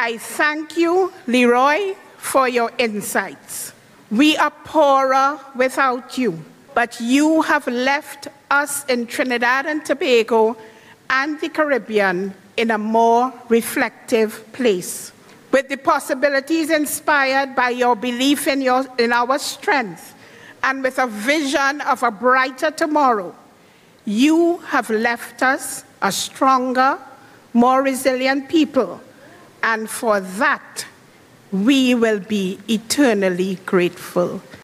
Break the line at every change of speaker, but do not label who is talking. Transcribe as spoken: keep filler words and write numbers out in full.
I thank you, Leroy, for your insights. We are poorer without you, but you have left us in Trinidad and Tobago and the Caribbean in a more reflective place. With the possibilities inspired by your belief in, your, in our strength and with a vision of a brighter tomorrow, you have left us a stronger, more resilient people, and for that, we will be eternally grateful.